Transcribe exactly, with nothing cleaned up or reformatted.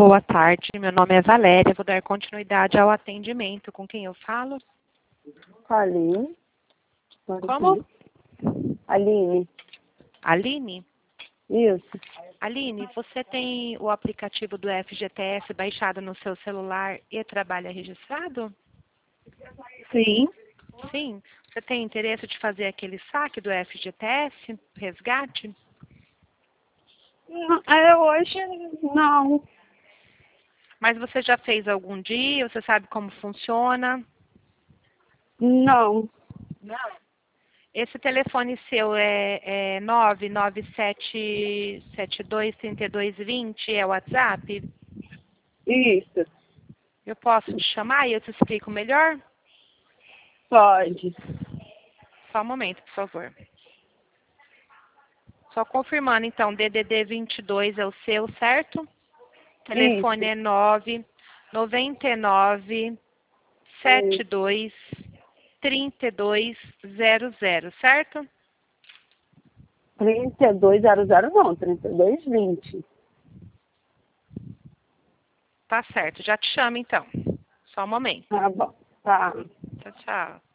Boa tarde, meu nome é Valéria, vou dar continuidade ao atendimento. Com quem eu falo? Aline. Como? Aline. Aline? Isso. Aline, você tem o aplicativo do F G T S baixado no seu celular e trabalha registrado? Sim. Sim. Você tem interesse de fazer aquele saque do F G T S, resgate? Não, é, hoje não. Mas você já fez algum dia? Você sabe como funciona? Não. Não. Esse telefone seu é, é nove nove sete sete dois três dois dois zero, é o WhatsApp? Isso. Eu posso te chamar e eu te explico melhor? Pode. Só um momento, por favor. Só confirmando, então, D D D vinte e dois é o seu, certo? Telefone Isso. é nove nove nove sete dois três dois zero zero, certo? trinta e dois zero zero não, trinta e dois vinte. Tá certo, já te chamo então. Só um momento. Tá bom. Tá. Tchau, tchau.